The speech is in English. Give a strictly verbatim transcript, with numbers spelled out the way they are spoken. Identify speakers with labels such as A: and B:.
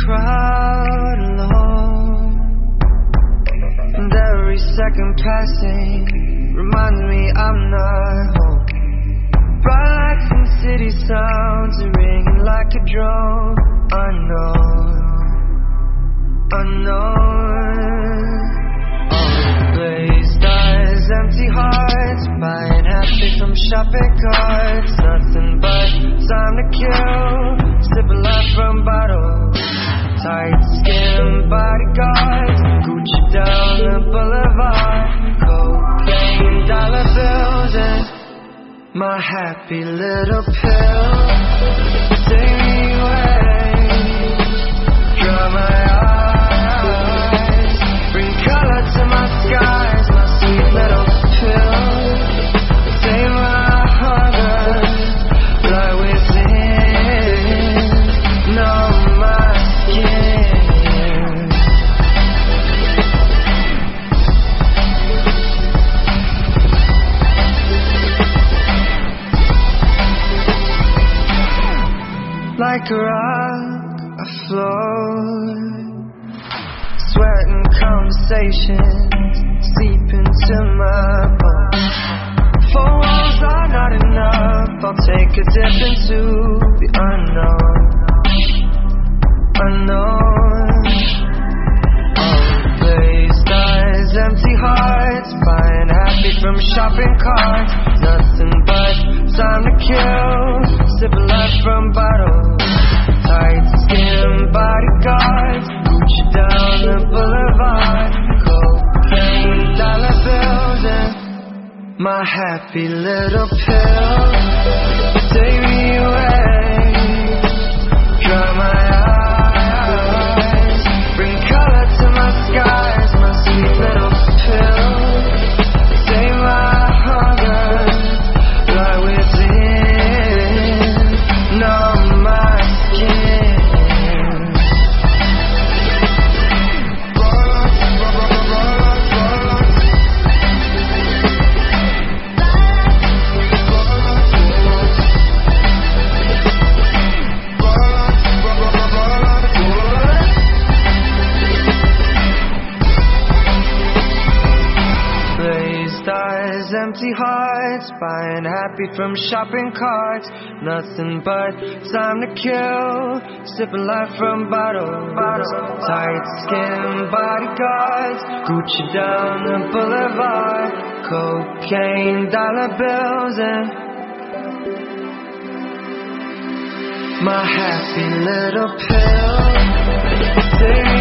A: crowd alone, and every second passing reminds me I'm not home. Bright lights and city sounds are ringing like a drone. Unknown, unknown. All blazed eyes, empty hearts, buying happy from shopping carts. Nothing but time to kill, sipping life from bottles. Tight skin bodyguards, Gucci down the boulevard. Cocaine, dollar bills, and my happy little pill. Take me away, dry my eyes, bring color to my skies. My sweet little pill, save my hunger, lie within, numb my skin. Like a rock, I float, sweat and conversations seep into my bones. Four walls are not enough, I'll take a dip into the unknown, unknown. All glazed eyes, empty hearts, buying happy from shopping carts. Nothing but time to kill, sipping life from bottles. Tight skin bodyguards, Gucci down the boulevard. Cocaine, dollar bills, and my happy little pill. Take me away, dry my eyes, bring color to my skies. My sweet little pill, save my hunger, lie within, numb my skin. Blazed eyes, empty hearts, buying happy from shopping carts. Nothing but time to kill, sipping life from bottles. Tight skin bodyguards, Gucci down the boulevard. Cocaine, dollar bills, and my happy little pill. Take